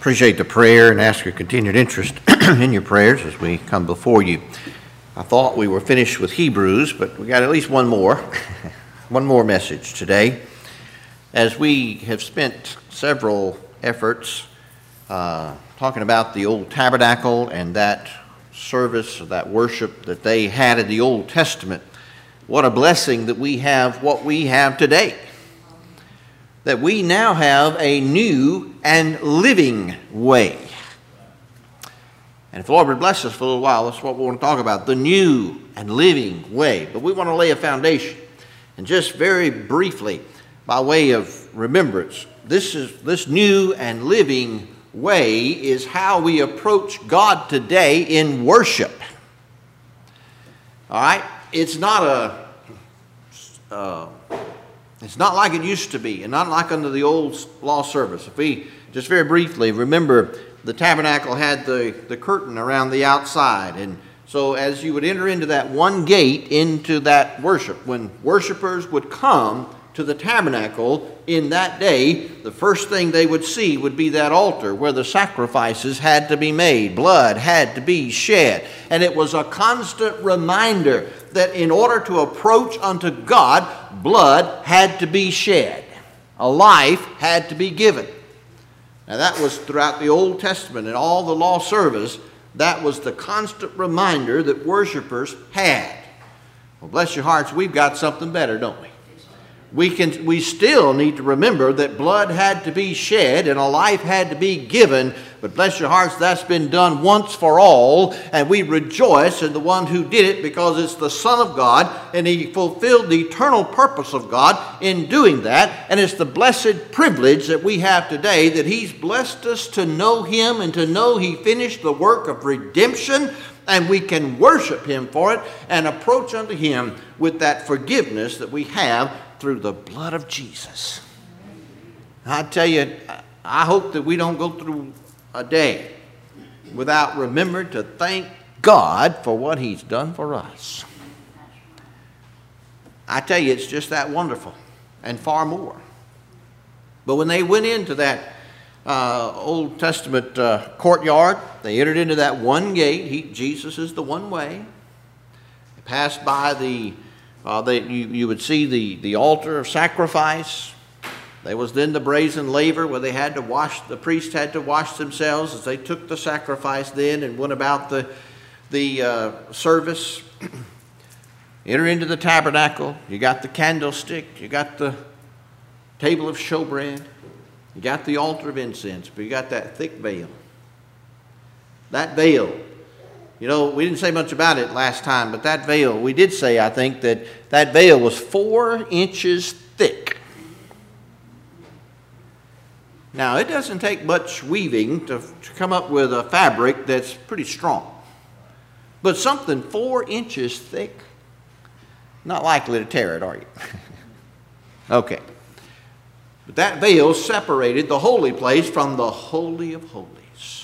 Appreciate the prayer and ask your continued interest in your prayers as we come before you. I thought we were finished with Hebrews, but we got at least one more message today. As we have spent several efforts talking about the old tabernacle and that service, that worship that they had in the Old Testament, what a blessing that we have what we have today. That we now have a new and living way. And if the Lord would bless us for a little while, that's what we want to talk about, the new and living way. But we want to lay a foundation. And just very briefly, by way of remembrance, this new and living way is how we approach God today in worship. All right? It's not like it used to be, and not like under the old law service. If we just very briefly remember, the tabernacle had the curtain around the outside, and so as you would enter into that one gate into that worship, when worshipers would come to the tabernacle in that day, the first thing they would see would be that altar where the sacrifices had to be made, blood had to be shed, and it was a constant reminder that in order to approach unto God, blood had to be shed. A life had to be given. Now that was throughout the Old Testament and all the law service. That was the constant reminder that worshipers had. Well, bless your hearts, we've got something better, don't we? We still need to remember that blood had to be shed and a life had to be given. But bless your hearts, that's been done once for all. And we rejoice in the one who did it because it's the Son of God. And he fulfilled the eternal purpose of God in doing that. And it's the blessed privilege that we have today that he's blessed us to know him and to know he finished the work of redemption. And we can worship him for it and approach unto him with that forgiveness that we have through the blood of Jesus. I tell you, I hope that we don't go through a day without remembering to thank God for what he's done for us. I tell you, it's just that wonderful and far more. But when they went into that Old Testament courtyard, they entered into that one gate. Jesus is the one way. They passed by you would see the altar of sacrifice. There was then the brazen laver where they had to wash, the priest had to wash themselves as they took the sacrifice then and went about the service. Enter into the tabernacle. You got the candlestick. You got the table of showbread. You got the altar of incense, but you got that thick veil. That veil. You know, we didn't say much about it last time, but that veil, we did say, I think, that veil was 4 inches thick. Now, it doesn't take much weaving to come up with a fabric that's pretty strong. But something 4 inches thick, not likely to tear it, are you? Okay. But that veil separated the holy place from the Holy of Holies.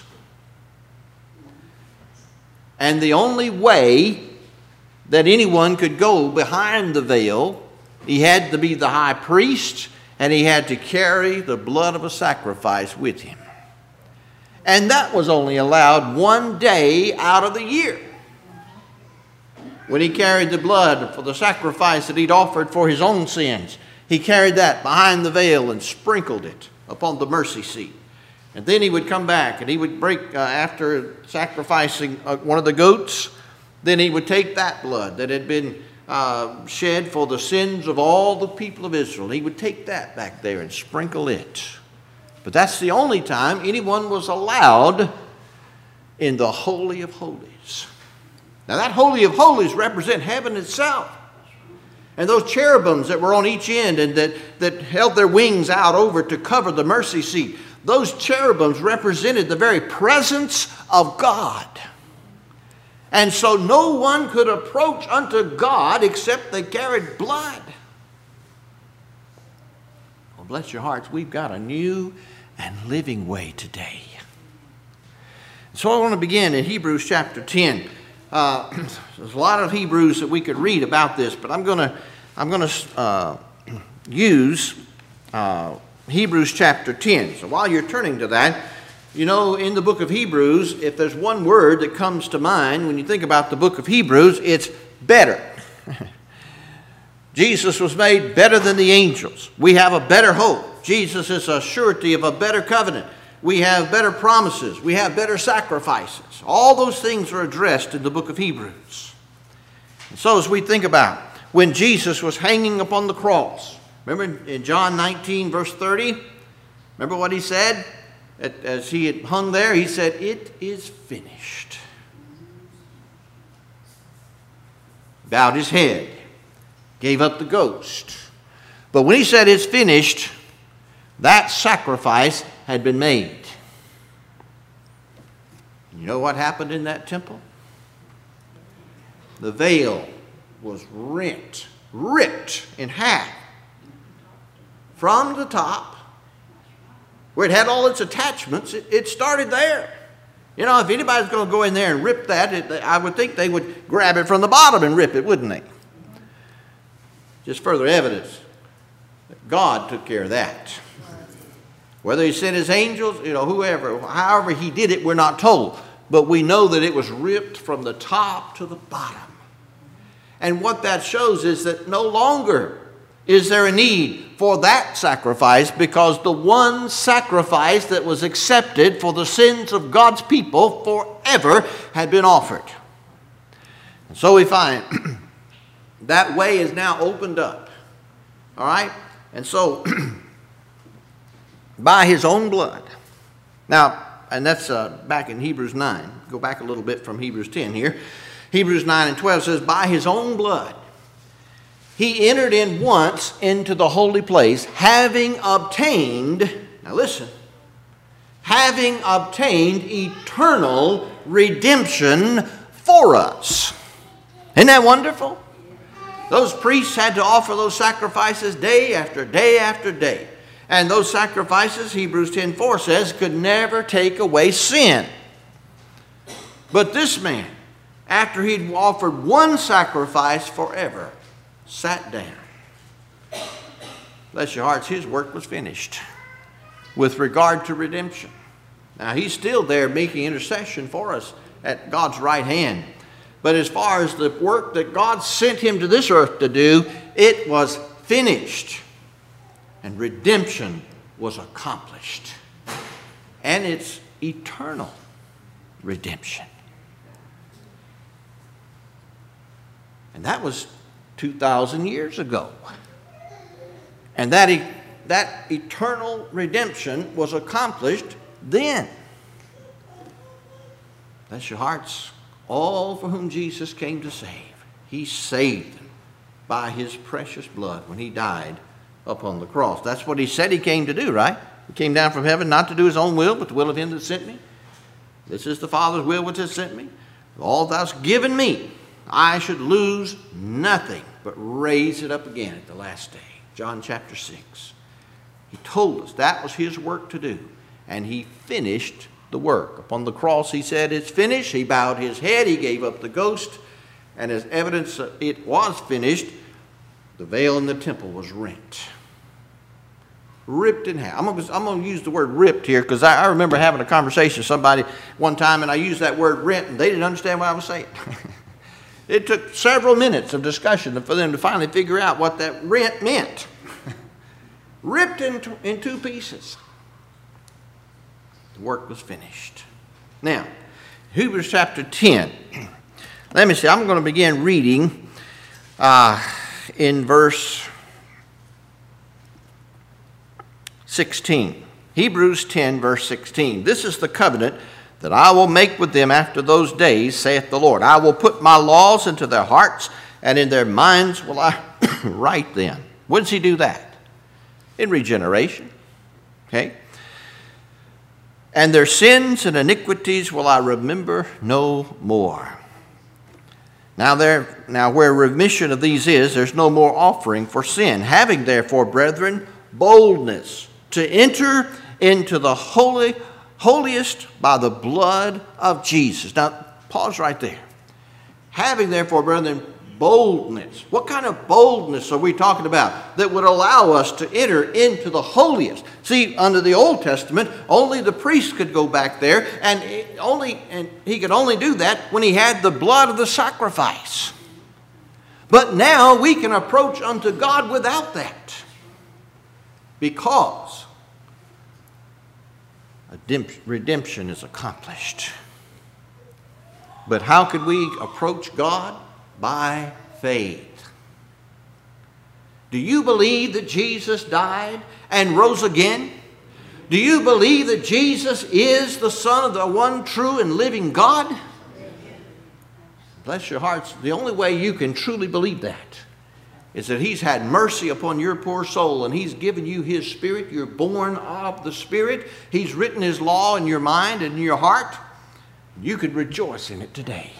And the only way that anyone could go behind the veil, he had to be the high priest, and he had to carry the blood of a sacrifice with him. And that was only allowed one day out of the year. When he carried the blood for the sacrifice that he'd offered for his own sins, he carried that behind the veil and sprinkled it upon the mercy seat. And then he would come back and he would break, after sacrificing one of the goats, then he would take that blood that had been shed for the sins of all the people of Israel. He would take that back there and sprinkle it. But that's the only time anyone was allowed in the Holy of Holies. Now that Holy of Holies represent heaven itself. And those cherubims that were on each end and that held their wings out over to cover the mercy seat, those cherubims represented the very presence of God. And so no one could approach unto God except they carried blood. Well, bless your hearts, we've got a new and living way today. So I want to begin in Hebrews chapter 10. There's a lot of Hebrews that we could read about this, but I'm going to use Hebrews chapter 10. So while you're turning to that, You know, in the book of Hebrews, if there's one word that comes to mind when you think about the book of Hebrews, it's better. Jesus was made better than the angels. We have a better hope. Jesus is a surety of a better covenant. We have better promises. We have better sacrifices. All those things are addressed in the book of Hebrews. And so as we think about when Jesus was hanging upon the cross, remember in John 19 verse 30, remember what he said? As he had hung there, he said, "It is finished." Bowed his head, gave up the ghost. But when he said it's finished, that sacrifice had been made. You know what happened in that temple? The veil was ripped in half from the top, where it had all its attachments. It started there. You know, if anybody's going to go in there and rip that, I would think they would grab it from the bottom and rip it, wouldn't they? Just further evidence that God took care of that. Whether he sent his angels, you know, whoever, however he did it, we're not told. But we know that it was ripped from the top to the bottom. And what that shows is that no longer is there a need for that sacrifice, because the one sacrifice that was accepted for the sins of God's people forever had been offered. And so we find that way is now opened up. All right? And so, by his own blood. Now, and that's back in Hebrews 9. Go back a little bit from Hebrews 10 here. Hebrews 9 and 12 says, by his own blood, he entered in once into the holy place, having obtained, now listen, having obtained eternal redemption for us. Isn't that wonderful? Those priests had to offer those sacrifices day after day after day. And those sacrifices, Hebrews 10:4 says, could never take away sin. But this man, after he'd offered one sacrifice forever, sat down. Bless your hearts, his work was finished with regard to redemption. Now, he's still there making intercession for us at God's right hand. But as far as the work that God sent him to this earth to do, it was finished. And redemption was accomplished. And it's eternal redemption. And that was 2,000 years ago. And that eternal redemption was accomplished then. Bless your hearts. All for whom Jesus came to save. He saved them by his precious blood when he died upon the cross. That's what he said he came to do, right? He came down from heaven not to do his own will, but the will of him that sent me. This is the Father's will which has sent me. All thou hast given me, I should lose nothing, but raise it up again at the last day. John chapter 6. He told us that was his work to do, and he finished the work. Upon the cross he said, it's finished. He bowed his head, he gave up the ghost, and as evidence that it was finished, the veil in the temple was rent. Ripped in half. I'm going to use the word ripped here because I remember having a conversation with somebody one time, and I used that word rent, and they didn't understand what I was saying. It took several minutes of discussion for them to finally figure out what that rent meant. Ripped in two pieces. The work was finished. Now, Hebrews chapter 10. Let me see. I'm going to begin reading in verse 16. Hebrews 10, verse 16. This is the covenant that I will make with them after those days, saith the Lord. I will put my laws into their hearts, and in their minds will I write them. When does he do that? In regeneration. Okay? And their sins and iniquities will I remember no more. Now where remission of these is, there's no more offering for sin. Having therefore, brethren, boldness to enter into the holiest by the blood of Jesus. Now, pause right there. Having therefore, brethren, boldness. What kind of boldness are we talking about that would allow us to enter into the holiest? See, under the Old Testament, only the priest could go back there, and he could only do that when he had the blood of the sacrifice. But now we can approach unto God without that, because redemption is accomplished. But how could we approach God? By faith. Do you believe that Jesus died and rose again? Do you believe that Jesus is the Son of the one true and living God? Bless your hearts. The only way you can truly believe that is that He's had mercy upon your poor soul, and He's given you His Spirit. You're born of the Spirit. He's written His law in your mind and in your heart. You could rejoice in it today.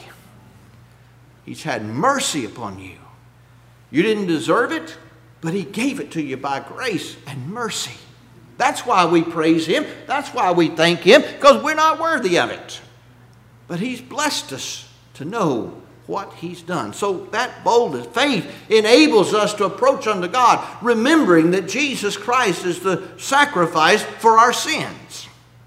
He's had mercy upon you. You didn't deserve it, but He gave it to you by grace and mercy. That's why we praise Him. That's why we thank Him, because we're not worthy of it. But He's blessed us to know what He's done. So that boldness, faith, enables us to approach unto God, remembering that Jesus Christ is the sacrifice for our sins.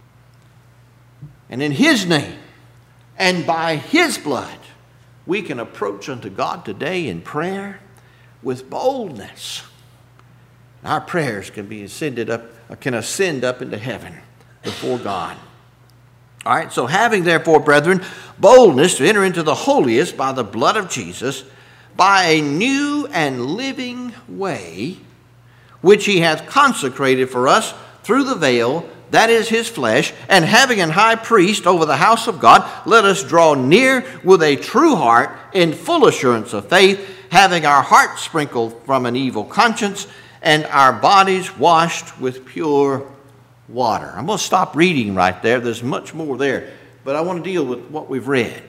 And in His name and by His blood, we can approach unto God today in prayer with boldness. Our prayers can ascend up into heaven before God. All right, so having therefore, brethren, boldness to enter into the holiest by the blood of Jesus, by a new and living way, which He hath consecrated for us through the veil, that is His flesh, and having an high priest over the house of God, let us draw near with a true heart in full assurance of faith, having our hearts sprinkled from an evil conscience and our bodies washed with pure water. I'm going to stop reading right there. There's much more there, but I want to deal with what we've read.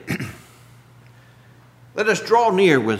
Let us draw near with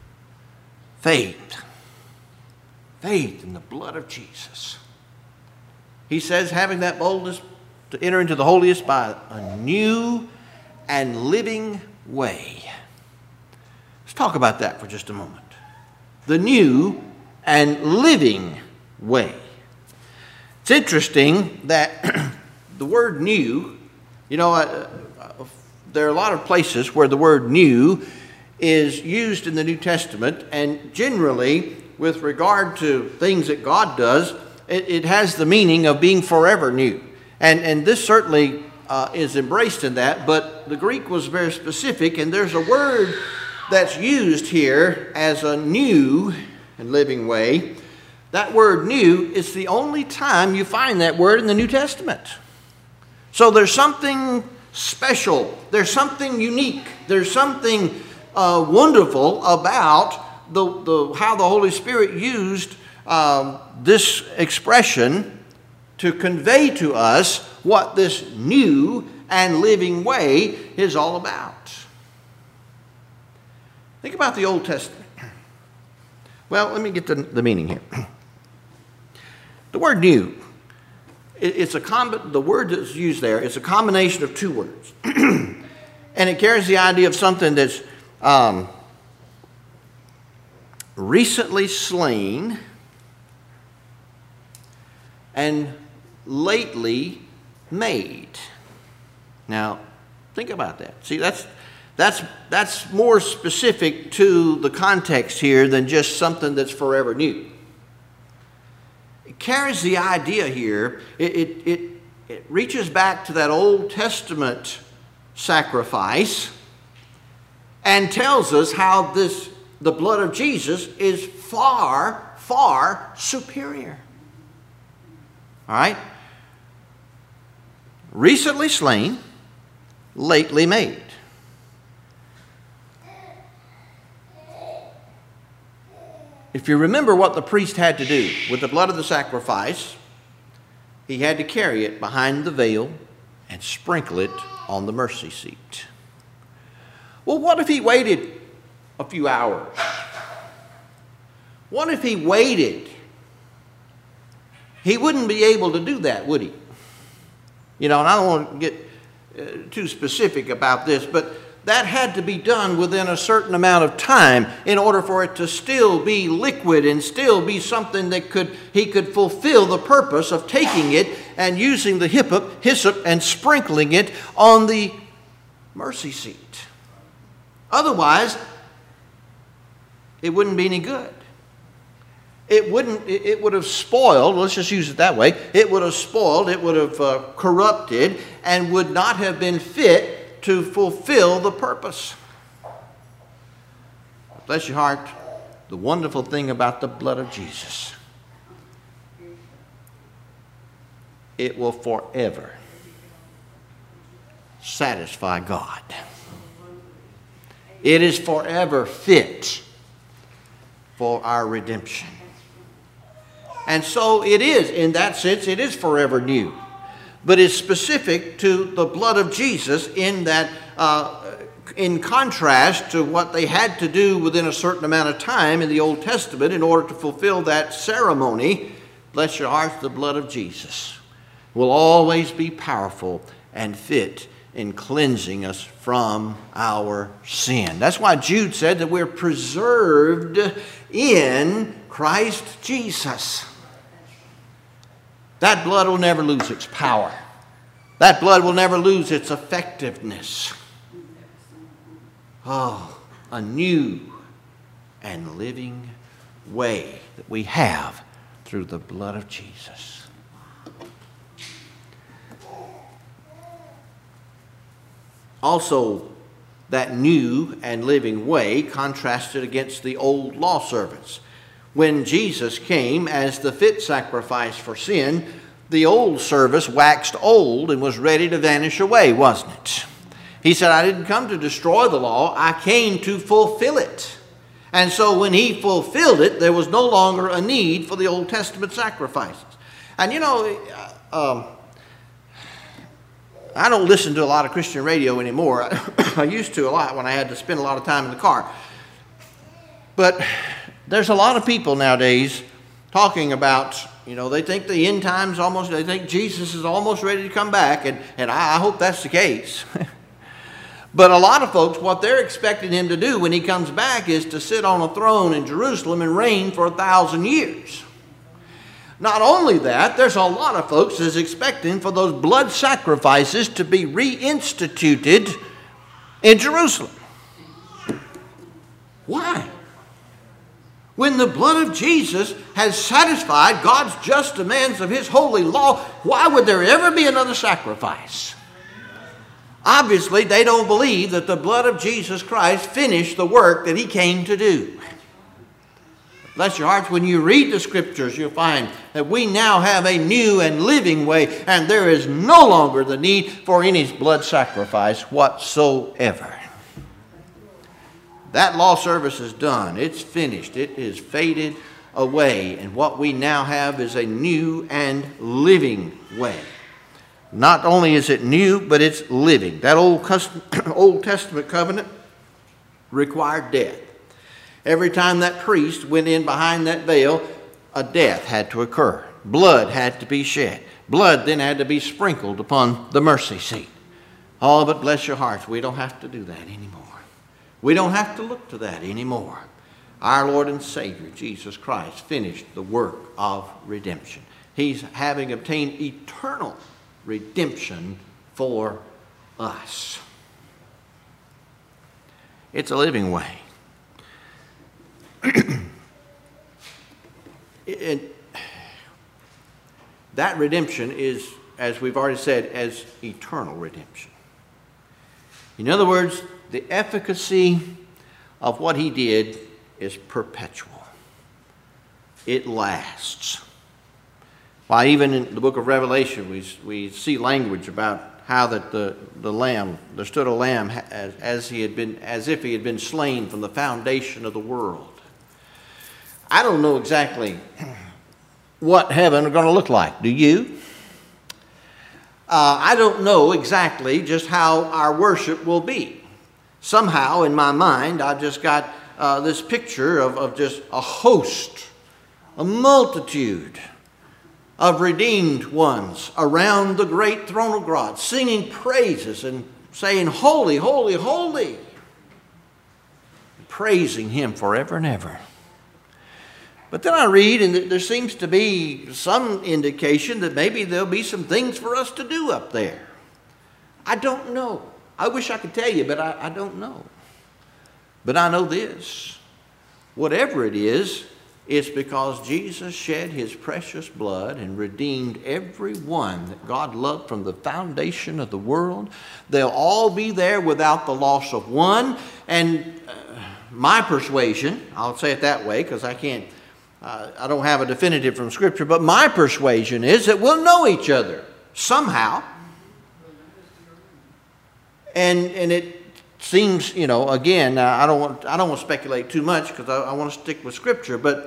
faith. Faith in the blood of Jesus. He says, having that boldness to enter into the holiest by a new and living way. Let's talk about that for just a moment. The new and living way. It's interesting that the word new, there are a lot of places where the word new is used in the New Testament, and generally, with regard to things that God does, it has the meaning of being forever new. And this certainly is embraced in that, but the Greek was very specific, and there's a word that's used here as a new and living way. That word new is the only time you find that word in the New Testament. So there's something special. There's something unique. There's something wonderful about how the Holy Spirit used this expression to convey to us what this new and living way is all about. Think about the Old Testament. Well, let me get to the meaning here. The word new, the word that's used there is a combination of two words. And it carries the idea of something that's recently slain and lately made. Now, think about that. See, that's more specific to the context here than just something that's forever new. It carries the idea here, it reaches back to that Old Testament sacrifice and tells us how the blood of Jesus is far, far superior. All right? Recently slain, lately made. If you remember what the priest had to do with the blood of the sacrifice, he had to carry it behind the veil and sprinkle it on the mercy seat. Well, what if he waited a few hours? What if he waited? He wouldn't be able to do that, would he? And I don't want to get too specific about this, but that had to be done within a certain amount of time in order for it to still be liquid and still be something that he could fulfill the purpose of taking it and using the hyssop and sprinkling it on the mercy seat. Otherwise, it wouldn't be any good. It would have spoiled, let's just use it that way, it would have spoiled, it would have corrupted, and would not have been fit to fulfill the purpose. Bless your heart, the wonderful thing about the blood of Jesus, it will forever satisfy God. It is forever fit for our redemption. And so it is, in that sense, it is forever new. But it's specific to the blood of Jesus in that, in contrast to what they had to do within a certain amount of time in the Old Testament in order to fulfill that ceremony. Bless your hearts, the blood of Jesus will always be powerful and fit in cleansing us from our sin. That's why Jude said that we're preserved in Christ Jesus. That blood will never lose its power. That blood will never lose its effectiveness. Oh, a new and living way that we have through the blood of Jesus. Also, that new and living way contrasted against the old law servants. When Jesus came as the fit sacrifice for sin, the old service waxed old and was ready to vanish away, wasn't it? He said, I didn't come to destroy the law, I came to fulfill it. And so when he fulfilled it, there was no longer a need for the Old Testament sacrifices. And you know, I don't listen to a lot of Christian radio anymore. I used to a lot when I had to spend a lot of time in the car. But there's a lot of people nowadays talking about, you know, they think the end time's almost, they think Jesus is almost ready to come back, and I hope that's the case. But a lot of folks, what they're expecting him to do when he comes back is to sit on a throne in Jerusalem and reign for 1,000 years. Not only that, there's a lot of folks that's expecting for those blood sacrifices to be reinstituted in Jerusalem. Why? When the blood of Jesus has satisfied God's just demands of his holy law, why would there ever be another sacrifice? Obviously, they don't believe that the blood of Jesus Christ finished the work that he came to do. Bless your hearts, when you read the scriptures, you'll find that we now have a new and living way, and there is no longer the need for any blood sacrifice whatsoever. That law service is done. It's finished. It is faded away. And what we now have is a new and living way. Not only is it new, but it's living. That Old Testament covenant required death. Every time that priest went in behind that veil, a death had to occur. Blood had to be shed. Blood then had to be sprinkled upon the mercy seat. Oh, but bless your hearts, we don't have to do that anymore. We don't have to look to that anymore. Our Lord and Savior, Jesus Christ, finished the work of redemption. He's having obtained eternal redemption for us. It's a living way. That redemption is, as we've already said, as eternal redemption. In other words, the efficacy of what he did is perpetual. It lasts. Why, even in the book of Revelation, we see language about how that the lamb, there stood a lamb as if he had been slain from the foundation of the world. I don't know exactly what heaven is going to look like. Do you? I don't know exactly just how our worship will be. Somehow in my mind, I've just got this picture of just a host, a multitude of redeemed ones around the great throne of God, singing praises and saying, "Holy, holy, holy," praising him forever and ever. But then I read, and there seems to be some indication that maybe there'll be some things for us to do up there. I don't know. I wish I could tell you, but I don't know. But I know this. Whatever it is, it's because Jesus shed his precious blood and redeemed everyone that God loved from the foundation of the world. They'll all be there without the loss of one. And my persuasion, I'll say it that way because I don't have a definitive from Scripture, but my persuasion is that we'll know each other somehow. And it seems, again, I don't want to speculate too much because I want to stick with Scripture, but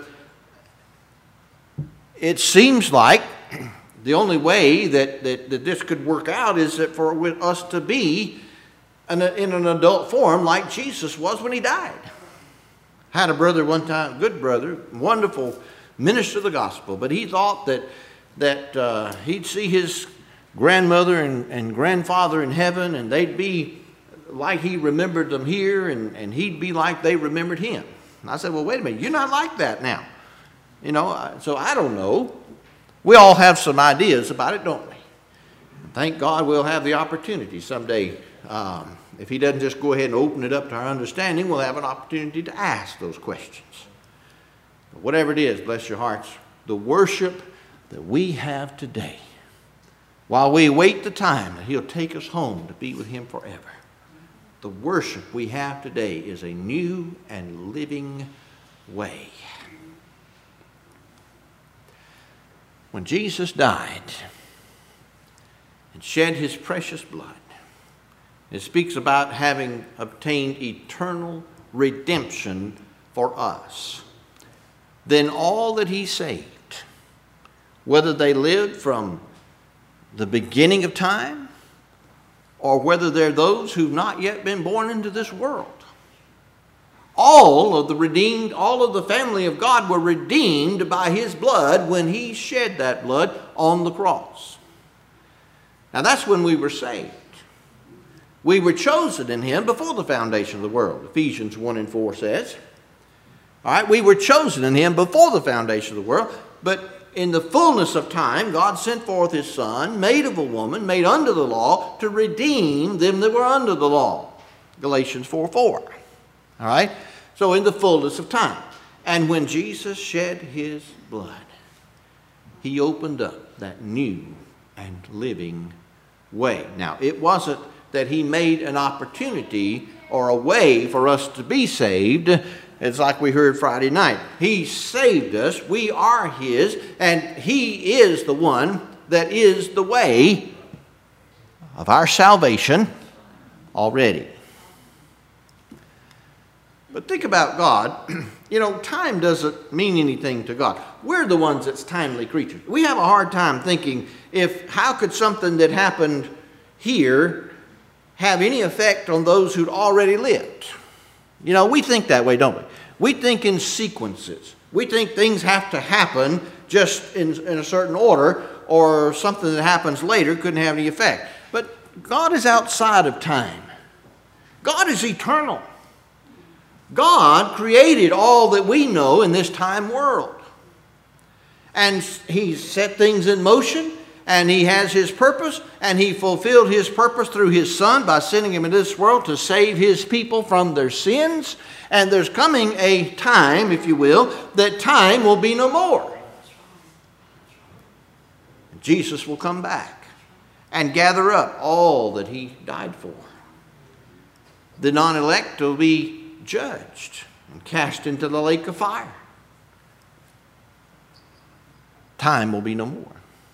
it seems like the only way that this could work out is that for us to be in an adult form like Jesus was when he died. I had a brother one time, good brother, wonderful minister of the gospel, but he thought that he'd see his grandmother and grandfather in heaven, and they'd be like he remembered them here, and he'd be like they remembered him. And I said, well, wait a minute, you're not like that now. So I don't know. We all have some ideas about it, don't we? Thank God we'll have the opportunity someday. If he doesn't just go ahead and open it up to our understanding, we'll have an opportunity to ask those questions. But whatever it is, bless your hearts, the worship that we have today, while we wait the time that he'll take us home to be with him forever, the worship we have today is a new and living way. When Jesus died and shed his precious blood, it speaks about having obtained eternal redemption for us. Then all that he saved, whether they lived from the beginning of time or whether they're those who've not yet been born into this world, all of the redeemed, all of the family of God were redeemed by his blood when he shed that blood on the cross. Now that's when we were saved. We were chosen in him before the foundation of the world, Ephesians 1:4 says. All right, we were chosen in him before the foundation of the world, but in the fullness of time, God sent forth his Son, made of a woman, made under the law, to redeem them that were under the law, Galatians 4:4. All right, so in the fullness of time. And when Jesus shed his blood, he opened up that new and living way. Now, it wasn't that he made an opportunity or a way for us to be saved. It's like we heard Friday night. He saved us. We are his, and he is the one that is the way of our salvation already. But think about God. Time doesn't mean anything to God. We're the ones that's timely creatures. We have a hard time thinking how could something that happened here have any effect on those who'd already lived? We think that way, don't we? We think in sequences. We think things have to happen just in a certain order, or something that happens later couldn't have any effect. But God is outside of time. God is eternal. God created all that we know in this time world. And he set things in motion, and he has his purpose, and he fulfilled his purpose through his Son by sending him into this world to save his people from their sins. And there's coming a time, if you will, that time will be no more. Jesus will come back and gather up all that he died for. The non-elect will be judged and cast into the lake of fire. Time will be no more.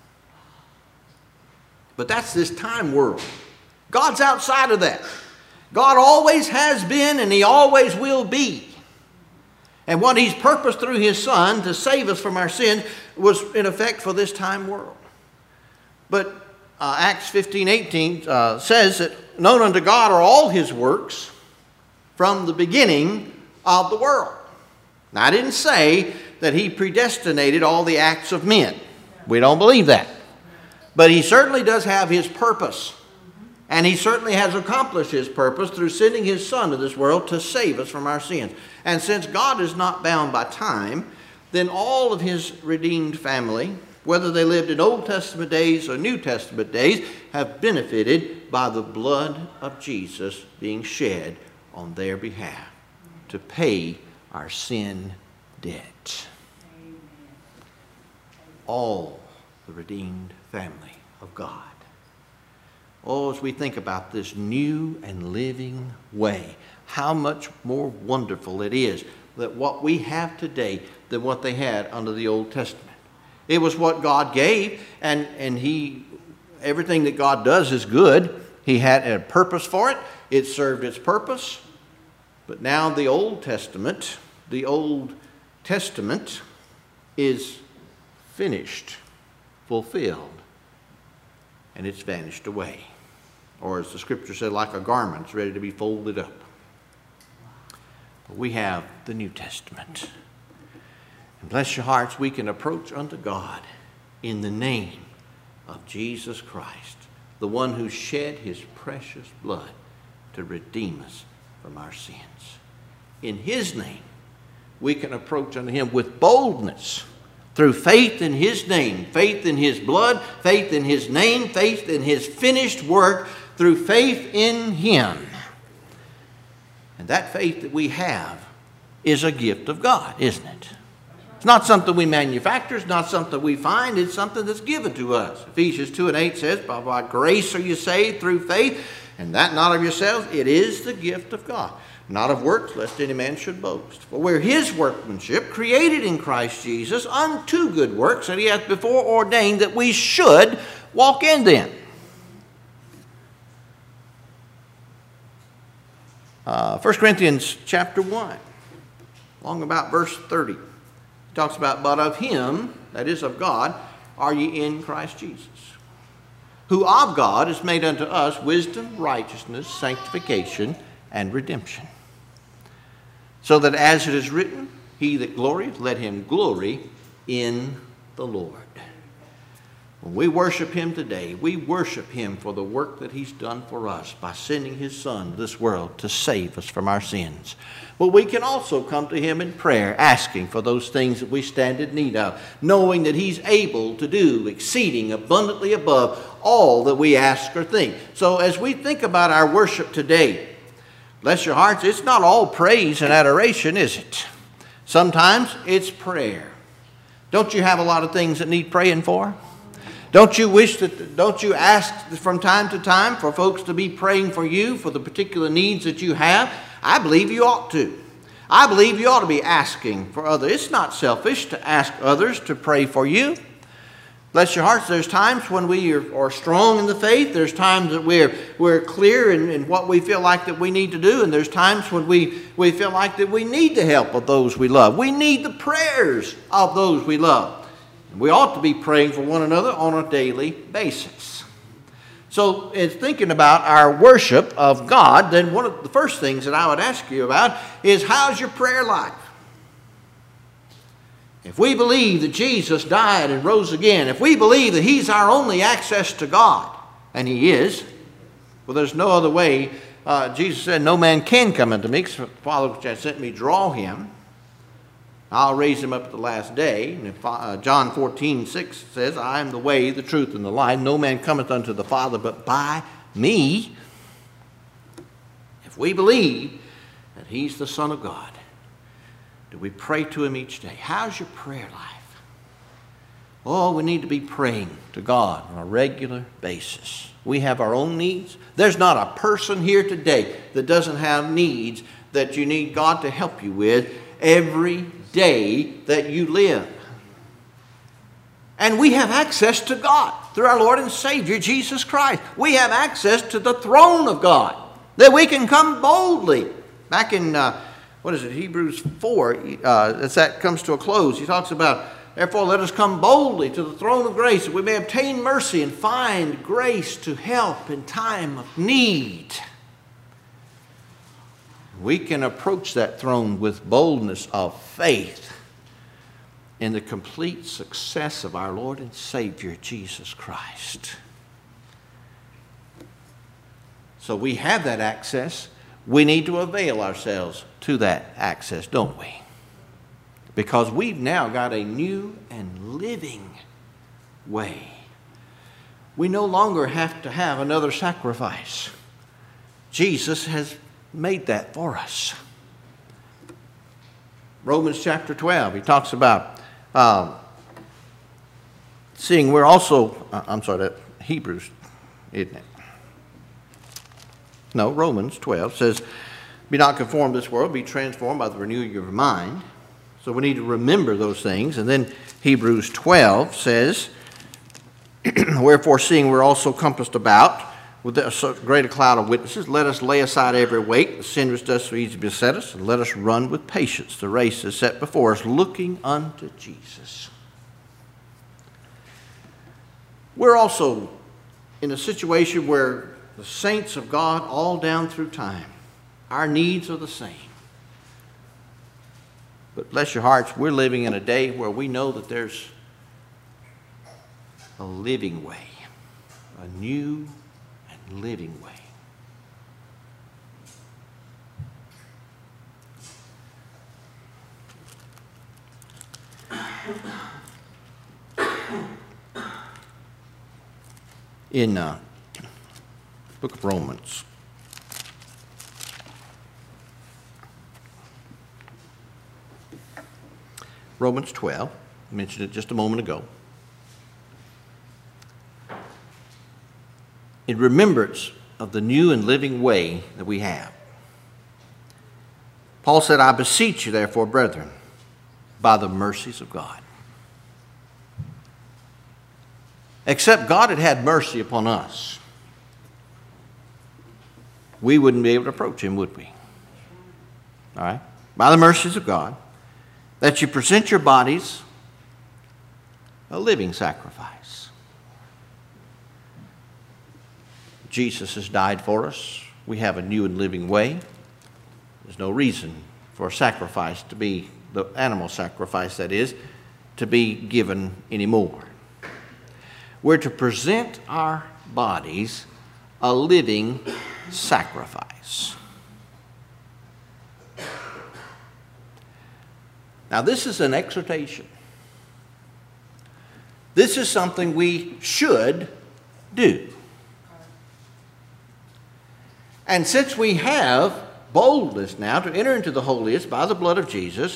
But that's this time world. God's outside of that. God always has been and he always will be. And what he's purposed through his Son to save us from our sins was in effect for this time world. But Acts 15:18 says that known unto God are all his works from the beginning of the world. Now I didn't say that he predestinated all the acts of men. We don't believe that. But he certainly does have his purpose. And he certainly has accomplished his purpose through sending his Son to this world to save us from our sins. And since God is not bound by time, then all of his redeemed family, whether they lived in Old Testament days or New Testament days, have benefited by the blood of Jesus being shed on their behalf to pay our sin debt. Amen. All the redeemed family of God. Oh, as we think about this new and living way, how much more wonderful it is that what we have today than what they had under the Old Testament. It was what God gave, and everything that God does is good. He had a purpose for it. It served its purpose. But now the Old Testament is finished, fulfilled, and it's vanished away. Or as the scripture said, like a garment, it's ready to be folded up. But we have the New Testament. And bless your hearts, we can approach unto God in the name of Jesus Christ, the one who shed his precious blood to redeem us from our sins. In his name, we can approach unto him with boldness through faith in his name, faith in his blood, faith in his name, faith in his finished work, through faith in him. And that faith that we have is a gift of God, isn't it? It's not something we manufacture. It's not something we find. It's something that's given to us. Ephesians 2:8 says, by grace are you saved through faith, and that not of yourselves. It is the gift of God, not of works, lest any man should boast. For we're his workmanship, created in Christ Jesus unto good works that he hath before ordained that we should walk in them. 1 Corinthians chapter 1, along about verse 30. It talks about, but of him, that is of God, are ye in Christ Jesus, who of God is made unto us wisdom, righteousness, sanctification, and redemption. So that as it is written, he that glorieth, let him glory in the Lord. When we worship him today, we worship him for the work that he's done for us by sending his Son to this world to save us from our sins. But we can also come to him in prayer, asking for those things that we stand in need of, knowing that he's able to do exceeding abundantly above all that we ask or think. So as we think about our worship today, bless your hearts, it's not all praise and adoration, is it? Sometimes it's prayer. Don't you have a lot of things that need praying for? Don't you ask from time to time for folks to be praying for you for the particular needs that you have? I believe you ought to. I believe you ought to be asking for others. It's not selfish to ask others to pray for you. Bless your hearts, there's times when we are strong in the faith. There's times that we're clear in what we feel like that we need to do. And there's times when we feel like that we need the help of those we love. We need the prayers of those we love. We ought to be praying for one another on a daily basis. So in thinking about our worship of God, then one of the first things that I would ask you about is, how's your prayer life? If we believe that Jesus died and rose again, if we believe that he's our only access to God, and he is, well, there's no other way. Jesus said, no man can come unto me, because the Father which hath sent me draw him. I'll raise him up at the last day. And John 14:6 says, I am the way, the truth, and the life. No man cometh unto the Father but by me. If we believe that he's the Son of God, do we pray to him each day? How's your prayer life? Oh, we need to be praying to God on a regular basis. We have our own needs. There's not a person here today that doesn't have needs that you need God to help you with every day that you live. And we have access to God through our Lord and Savior, Jesus Christ. We have access to the throne of God, that we can come boldly. Back in, Hebrews 4, as that comes to a close, he talks about, therefore let us come boldly to the throne of grace, that we may obtain mercy and find grace to help in time of need. We can approach that throne with boldness of faith in the complete success of our Lord and Savior, Jesus Christ. So we have that access. We need to avail ourselves to that access, don't we? Because we've now got a new and living way. We no longer have to have another sacrifice. Jesus has made that for us. Romans chapter 12, he talks about seeing we're also, that Hebrews, isn't it? No, Romans 12 says, be not conformed to this world, be transformed by the renewing of your mind. So we need to remember those things. And then Hebrews 12 says, wherefore seeing we're also compassed about with so great a cloud of witnesses, let us lay aside every weight, the sin which does so easily beset us, and let us run with patience the race is set before us, looking unto Jesus. We're also in a situation where the saints of God all down through time, our needs are the same. But bless your hearts, we're living in a day where we know that there's a living way, a new and living way. In book of Romans, Romans 12, I mentioned it just a moment ago. In remembrance of the new and living way that we have. Paul said, I beseech you, therefore, brethren, by the mercies of God. Except God had had mercy upon us, we wouldn't be able to approach him, would we? All right? By the mercies of God, that you present your bodies a living sacrifice. Jesus has died for us. We have a new and living way. There's no reason for a sacrifice to be, the animal sacrifice that is, to be given anymore. We're to present our bodies a living sacrifice. Now, this is an exhortation. This is something we should do. And since we have boldness now to enter into the holiest by the blood of Jesus,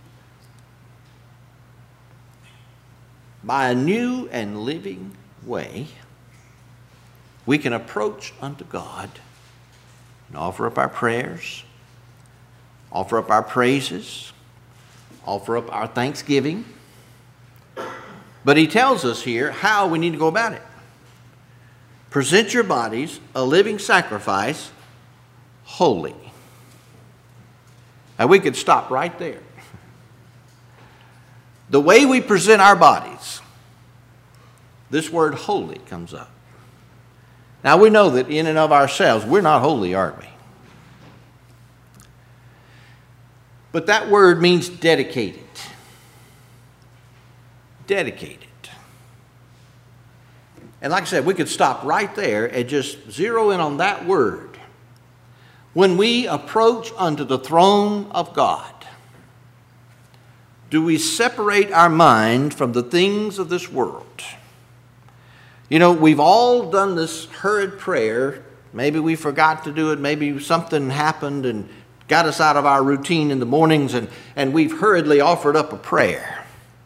by a new and living way, we can approach unto God and offer up our prayers, offer up our praises, offer up our thanksgiving. But he tells us here how we need to go about it. Present your bodies a living sacrifice, holy. Now we could stop right there. The way we present our bodies, this word holy comes up. Now we know that in and of ourselves, we're not holy, are we? But that word means dedicated. Dedicated. And like I said, we could stop right there and just zero in on that word. When we approach unto the throne of God, do we separate our mind from the things of this world? You know, we've all done this hurried prayer. Maybe we forgot to do it. Maybe something happened and got us out of our routine in the mornings, and we've hurriedly offered up a prayer.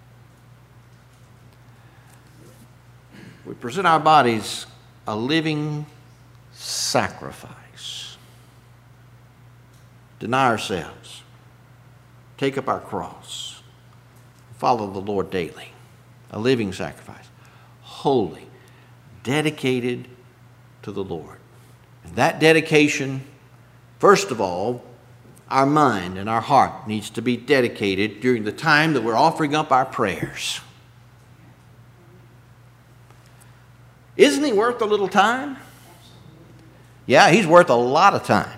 We present our bodies a living sacrifice. Deny ourselves. Take up our cross. Follow the Lord daily. A living sacrifice. Holy. Dedicated to the Lord. And that dedication, first of all, our mind and our heart needs to be dedicated during the time that we're offering up our prayers. Isn't he worth a little time? Yeah, he's worth a lot of time.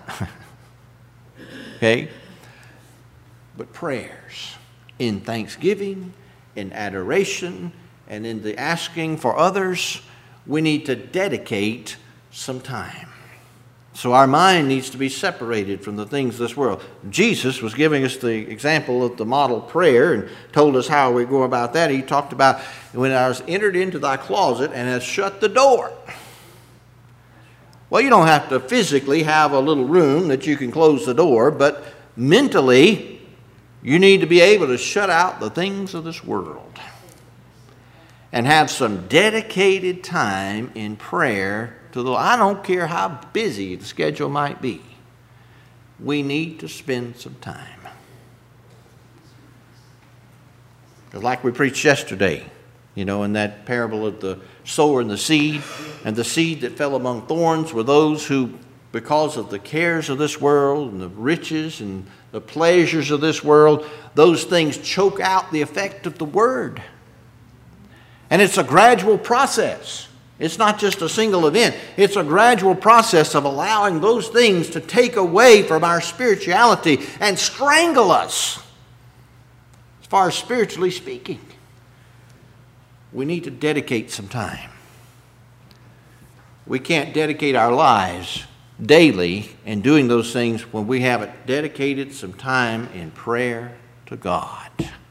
Okay? But prayers in thanksgiving, in adoration, and in the asking for others, we need to dedicate some time. So our mind needs to be separated from the things of this world. Jesus was giving us the example of the model prayer and told us how we go about that. He talked about, when I was entered into thy closet and has shut the door. Well, you don't have to physically have a little room that you can close the door, but mentally, you need to be able to shut out the things of this world and have some dedicated time in prayer to the Lord. I don't care how busy the schedule might be. We need to spend some time. Because like we preached yesterday, in that parable of the sower and the seed that fell among thorns were those who, because of the cares of this world and the riches and the pleasures of this world, those things choke out the effect of the word. And it's a gradual process. It's not just a single event. It's a gradual process of allowing those things to take away from our spirituality and strangle us, as far as spiritually speaking. We need to dedicate some time. We can't dedicate our lives daily in doing those things when we haven't dedicated some time in prayer to God.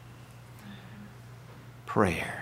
Prayer.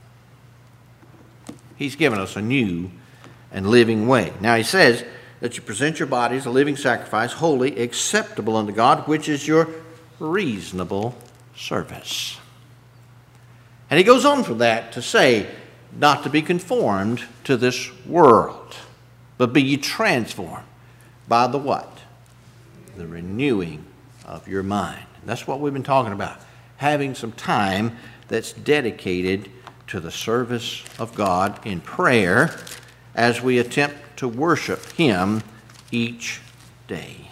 He's given us a new and living way. Now he says that you present your bodies a living sacrifice, holy, acceptable unto God, which is your reasonable service. And he goes on from that to say, not to be conformed to this world, but be ye transformed by the what? The renewing of your mind. That's what we've been talking about. Having some time that's dedicated to the service of God in prayer as we attempt to worship Him each day.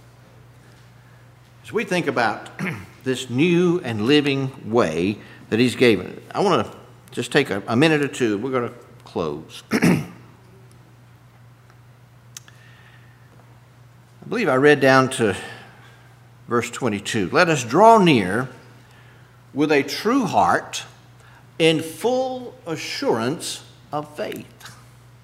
As we think about this new and living way that He's given, I want to just take a minute or two. We're going to close. I believe I read down to verse 22. Let us draw near with a true heart in full assurance of faith,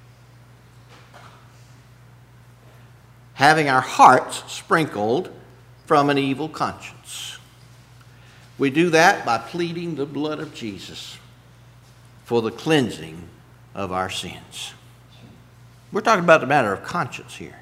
having our hearts sprinkled from an evil conscience. We do that by pleading the blood of Jesus for the cleansing of our sins. We're talking about the matter of conscience here.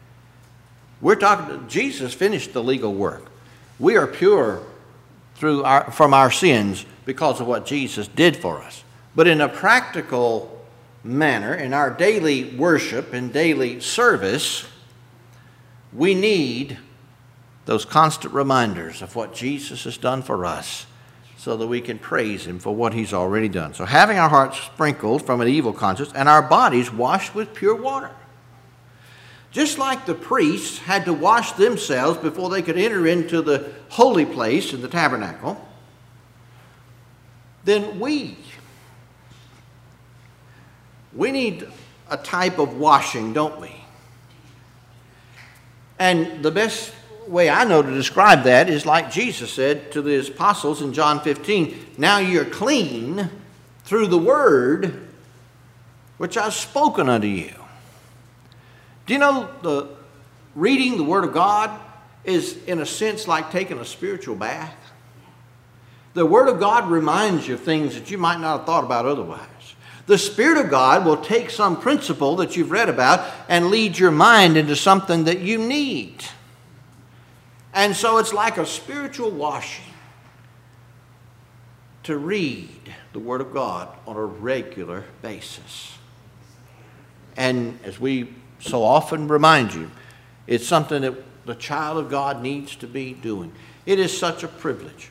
Jesus finished the legal work. We are pure from our sins because of what Jesus did for us. But in a practical manner, in our daily worship and daily service, we need those constant reminders of what Jesus has done for us so that we can praise Him for what He's already done. So having our hearts sprinkled from an evil conscience and our bodies washed with pure water. Just like the priests had to wash themselves before they could enter into the holy place in the tabernacle, then we need a type of washing, don't we? And the best way I know to describe that is like Jesus said to the apostles in John 15, now you're clean through the word which I've spoken unto you. Do you know reading the Word of God is in a sense like taking a spiritual bath? The Word of God reminds you of things that you might not have thought about otherwise. The Spirit of God will take some principle that you've read about and lead your mind into something that you need. And so it's like a spiritual washing to read the Word of God on a regular basis. And as we so often remind you, it's something that the child of God needs to be doing. It is such a privilege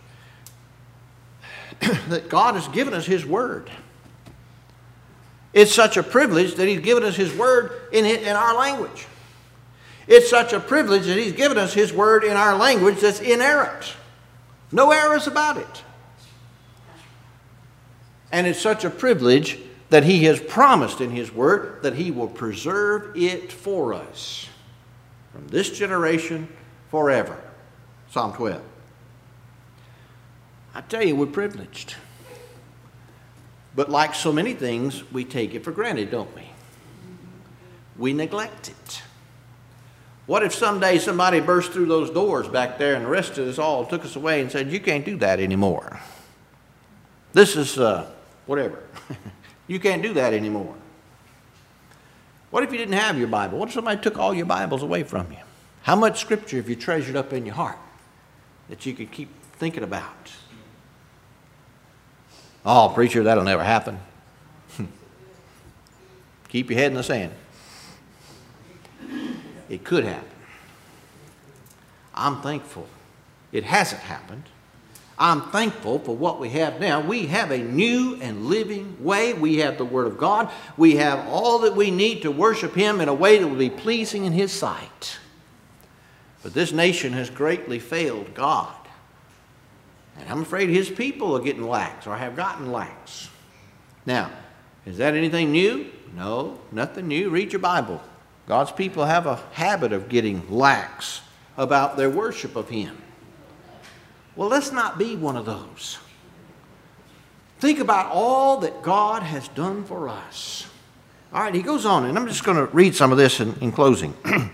that God has given us His Word. It's such a privilege that He's given us His Word in our language. It's such a privilege that He's given us His Word in our language that's inerrant. No errors about it. And it's such a privilege that He has promised in His Word that He will preserve it for us from this generation forever. Psalm 12. I tell you, we're privileged. But like so many things, we take it for granted, don't we? We neglect it. What if someday somebody burst through those doors back there and arrested us all, took us away and said, you can't do that anymore. This is whatever. You can't do that anymore. What if you didn't have your Bible? What if somebody took all your Bibles away from you? How much Scripture have you treasured up in your heart that you could keep thinking about? Oh, preacher, that'll never happen. Keep your head in the sand. It could happen. I'm thankful it hasn't happened. I'm thankful for what we have now. We have a new and living way. We have the Word of God. We have all that we need to worship Him in a way that will be pleasing in His sight. But this nation has greatly failed God. And I'm afraid His people are getting lax or have gotten lax. Now, is that anything new? No, nothing new. Read your Bible. God's people have a habit of getting lax about their worship of Him. Well, let's not be one of those. Think about all that God has done for us. All right, he goes on, and I'm just going to read some of this in closing.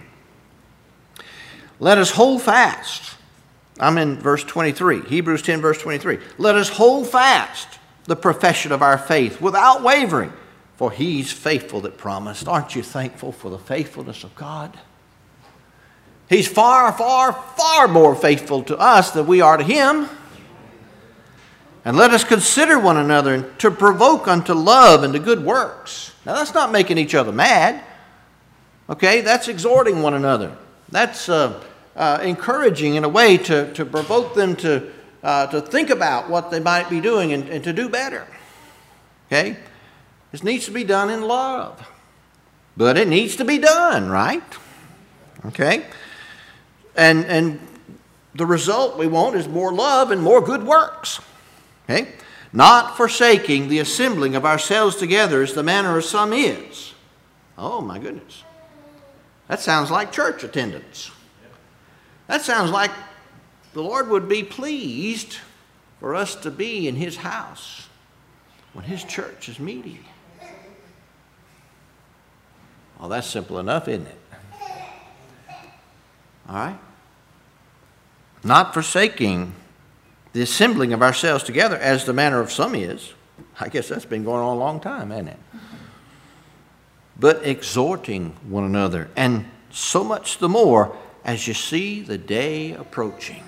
Let us hold fast. I'm in verse 23, Hebrews 10, verse 23. Let us hold fast the profession of our faith without wavering, for He's faithful that promised. Aren't you thankful for the faithfulness of God? He's far, far, far more faithful to us than we are to Him. And let us consider one another to provoke unto love and to good works. Now that's not making each other mad. Okay, that's exhorting one another. That's encouraging in a way to provoke them to think about what they might be doing and to do better. Okay, this needs to be done in love. But it needs to be done, right? Okay. And the result we want is more love and more good works. Okay? Not forsaking the assembling of ourselves together as the manner of some is. Oh my goodness. That sounds like church attendance. That sounds like the Lord would be pleased for us to be in His house when His church is meeting. Oh, that's simple enough, isn't it? All right? Not forsaking the assembling of ourselves together as the manner of some is. I guess that's been going on a long time, hasn't it? But exhorting one another, and so much the more as you see the day approaching.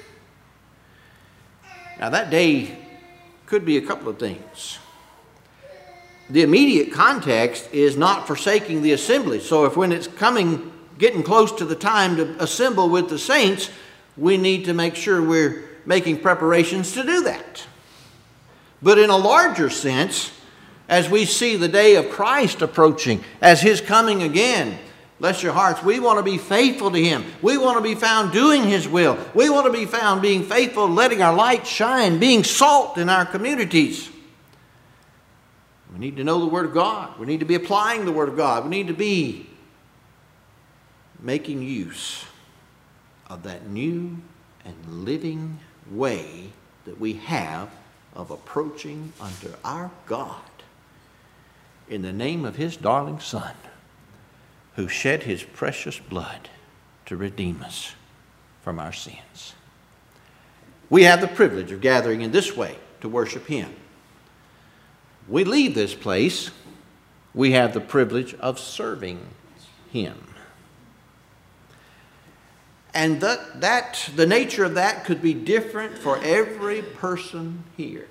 Now that day could be a couple of things. The immediate context is not forsaking the assembly. So if when it's getting close to the time to assemble with the saints, we need to make sure we're making preparations to do that. But in a larger sense, as we see the day of Christ approaching, as His coming again, bless your hearts, we want to be faithful to Him. We want to be found doing His will. We want to be found being faithful, letting our light shine, being salt in our communities. We need to know the Word of God. We need to be applying the Word of God. We need to be making use of that new and living way that we have of approaching unto our God in the name of His darling Son, who shed His precious blood to redeem us from our sins. We have the privilege of gathering in this way to worship Him. We leave this place, we have the privilege of serving Him. And the nature of that could be different for every person here.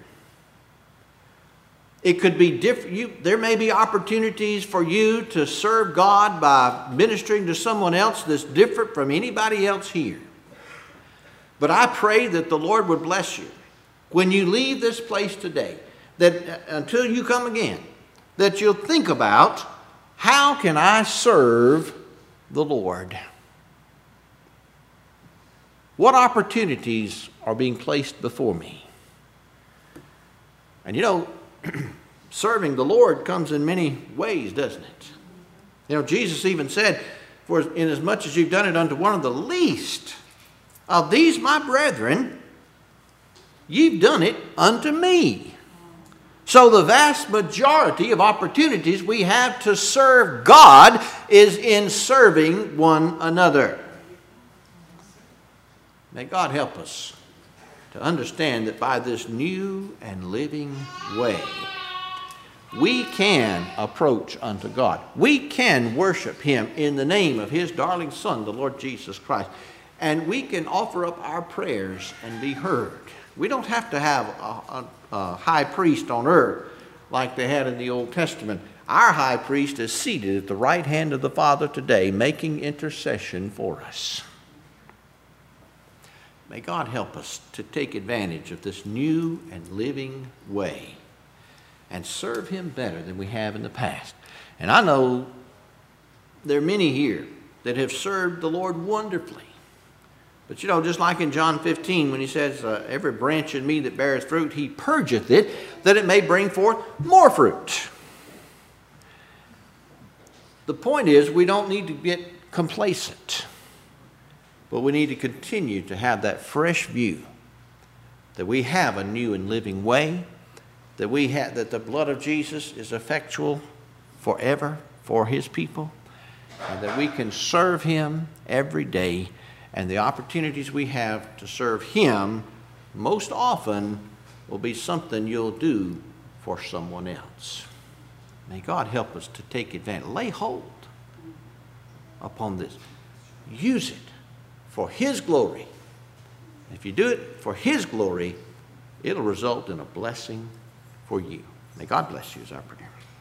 It could be different. There may be opportunities for you to serve God by ministering to someone else that's different from anybody else here. But I pray that the Lord would bless you when you leave this place today, that until you come again, that you'll think about, how can I serve the Lord? What opportunities are being placed before me? And you know, serving the Lord comes in many ways, doesn't it? You know, Jesus even said, "For inasmuch as you've done it unto one of the least of these my brethren, you've done it unto me." So the vast majority of opportunities we have to serve God is in serving one another. May God help us to understand that by this new and living way, we can approach unto God. We can worship Him in the name of His darling Son, the Lord Jesus Christ. And we can offer up our prayers and be heard. We don't have to have a high priest on earth like they had in the Old Testament. Our high priest is seated at the right hand of the Father today, making intercession for us. May God help us to take advantage of this new and living way and serve Him better than we have in the past. And I know there are many here that have served the Lord wonderfully. But you know, just like in John 15, when He says, every branch in me that beareth fruit, He purgeth it, that it may bring forth more fruit. The point is, we don't need to get complacent, but we need to continue to have that fresh view that we have a new and living way, that the blood of Jesus is effectual forever for His people, and that we can serve Him every day. And the opportunities we have to serve Him most often will be something you'll do for someone else. May God help us to take advantage, lay hold upon this. Use it for His glory. If you do it for His glory, it'll result in a blessing for you. May God bless you is our prayer.